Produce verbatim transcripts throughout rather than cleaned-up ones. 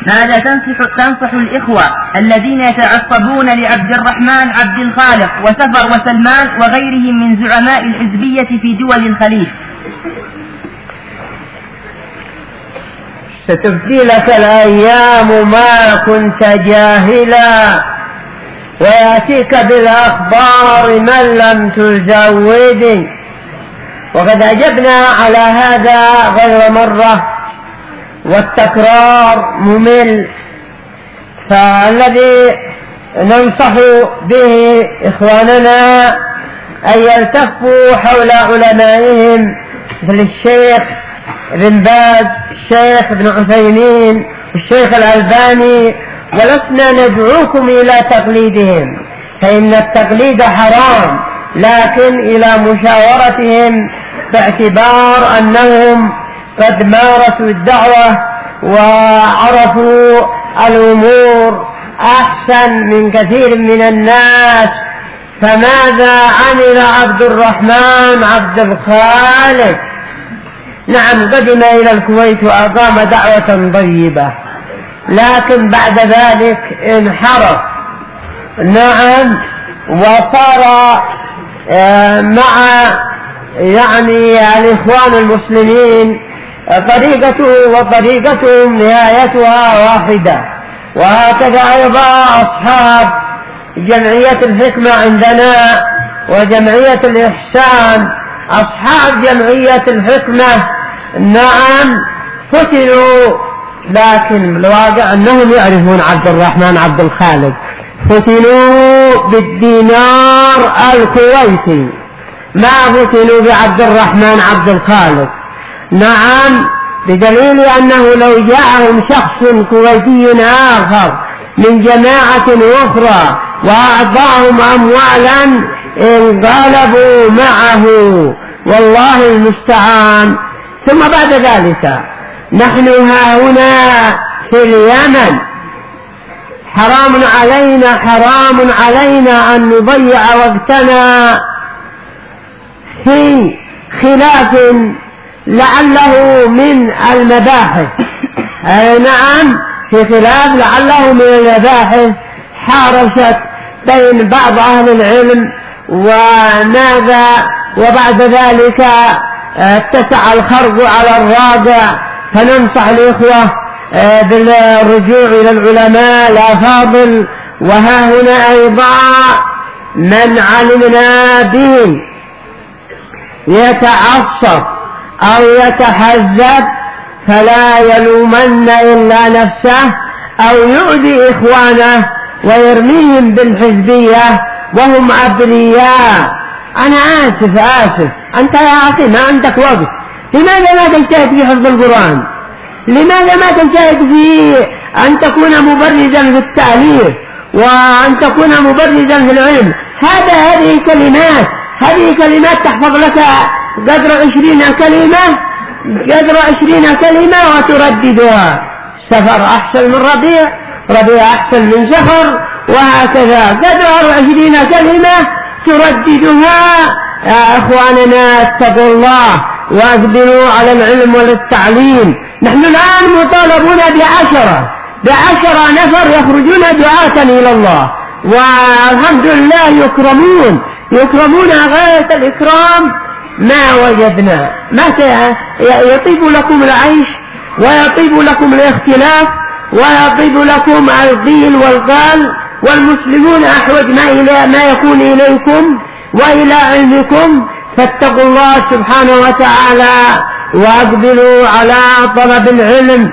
ماذا تنصح, تنصح الإخوة الذين يتعصبون لعبد الرحمن عبد الخالق وسفر وسلمان وغيرهم من زعماء الحزبية في دول الخليج؟ ستبدي لك الأيام ما كنت جاهلا، ويأتيك بالأخبار من لم تزود، وقد أجبنا على هذا غير مرة والتكرار ممل. فالذي ننصح به إخواننا أن يلتفوا حول علمائهم مثل الشيخ ابن باز، الشيخ ابن عثيمين، الشيخ الألباني، ولسنا ندعوكم إلى تقليدهم، فإن التقليد حرام، لكن إلى مشاورتهم باعتبار أنهم قد مارسوا الدعوة وعرفوا الأمور أحسن من كثير من الناس. فماذا عمل عبد الرحمن عبد الخالق؟ نعم، قدم إلى الكويت وأقام دعوة طيبة، لكن بعد ذلك انحرف، نعم، وصار مع يعني الإخوان المسلمين طريقته وطريقتهم نهايتها واحدة. وهكذا أيضا أصحاب جمعية الحكمة عندنا وجمعية الإحسان، أصحاب جمعية الحكمة نعم فتنوا، لكن الواقع أنهم يعرفون عبد الرحمن عبد الخالق، فتنوا بالدينار الكويتي، ما فتنوا بعبد الرحمن عبد الخالق. نعم، بدليل أنه لو جاءهم شخص كويتي آخر من جماعة أخرى وأعطاهم أموالا انقلبوا معه، والله المستعان. ثم بعد ذلك نحن ها هنا في اليمن، حرام علينا حرام علينا أن نضيع وقتنا في خلاف لعله من المباحث. أي نعم، في خلاف لعله من المباحث حارشت بين بعض أهل العلم وماذا، وبعد ذلك اتسع الخرق على الرابع. فننصح الإخوة بالرجوع إلى العلماء الأفاضل. وها هنا أيضا من علمنا به يتعصب أو يتحزب فلا يلومن إلا نفسه أو يؤذي إخوانه ويرميهم بالحزبية وهم أبرياء. أنا آسف آسف أنت يا أخي ما عندك وقت، لماذا ما تجتهد في حفظ القرآن؟ لماذا ما تجتهد في أن تكون مبرزا في التأليف وأن تكون مبرزا في العلم؟ هذا هذه كلمات هذه كلمات تحفظ لك قدر عشرين كلمة قدر عشرين كلمة وترددها. سفر أحسن من ربيع، ربيع أحسن من سفر، وهكذا قدر عشرين كلمة ترددها. يا أخواننا اتقوا الله واقبلوا على العلم والتعليم. نحن الآن مطالبون بعشرة بعشرة نفر يخرجون دعاة إلى الله، والحمد لله يكرمون يكرمون غاية الإكرام. ما وجدنا ما يطيب لكم العيش ويطيب لكم الاختلاف ويطيب لكم القيل والقال، والمسلمون أحوج ما إلى ما يكون إليكم وإلى علمكم. فاتقوا الله سبحانه وتعالى وأقبلوا على طلب العلم.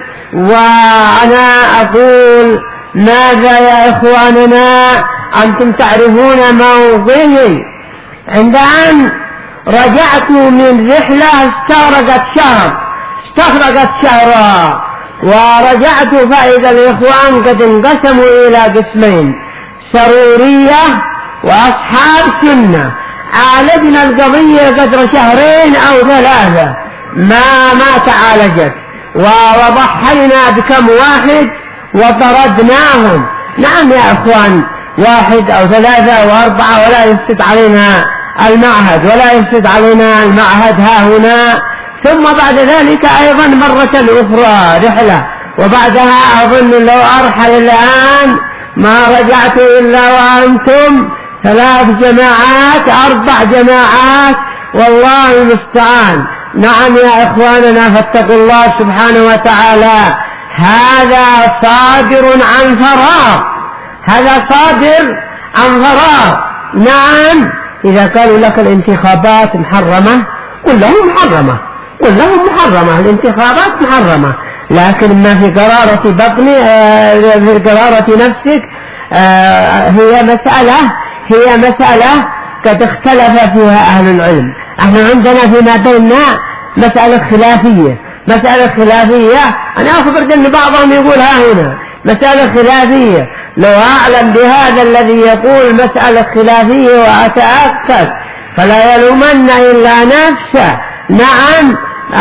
وأنا أقول ماذا يا إخواننا، أنتم تعرفون موضعي. عند أن رجعت من رحلة استغرقت شهر استغرقت شهرا ورجعت فإذا الإخوان قد انقسموا إلى قسمين، سرورية وأصحاب سنة. عالجنا القضية قدر شهرين أو ثلاثة ما ما تعالجت، وضحينا بكم واحد وطردناهم. نعم يا أخوان، واحد أو ثلاثة وأربعة، ولا يفسد علينا المعهد ولا يفسد علينا المعهد ها هنا. ثم بعد ذلك أيضا مرة أخرى رحلة، وبعدها أظن لو أرحل الآن ما رجعت إلا وأنتم ثلاث جماعات أربع جماعات، والله المستعان. نعم يا إخواننا، فاتقوا الله سبحانه وتعالى. هذا صادر عن فراغ، هذا صادر عن فراغ. نعم، إذا قالوا لك الانتخابات محرمة قل لهم محرمة، قل لهم محرمة، الانتخابات محرمة، لكن ما في قرارة بطني في قرارة نفسك هي مسألة هي مسألة قد اختلف فيها أهل العلم. احنا عندنا فيما بيننا مسألة خلافية، مسألة خلافية. أنا أخبرت أن بعضهم يقول ها هنا مسألة خلافية. لو أعلم بهذا الذي يقول مسألة خلافية وأتأكد فلا يلومن إلا نفسه. نعم،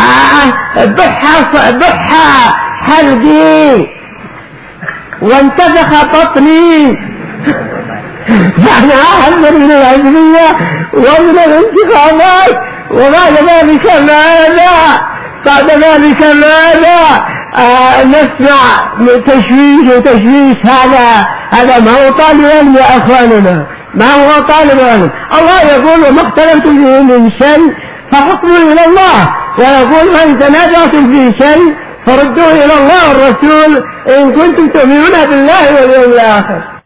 بحى بحى حلقي وانتفخ بطني. نحن أحذر من العزمية ومن الانتخابات، وبعد ذلك ماذا؟ بعد ذلك ماذا؟ آه نسمع تشويش وتشويش. هذا هذا ما هو طالب علم يا أخواننا، ما هو طالب علم. الله يقول وما اختلفتم فيه من شيء فحكموا إلى الله، ويقول من تنازعتم في شيء فردوه إلى الله والرسول إن كنتم تؤمنون بالله واليوم الآخر.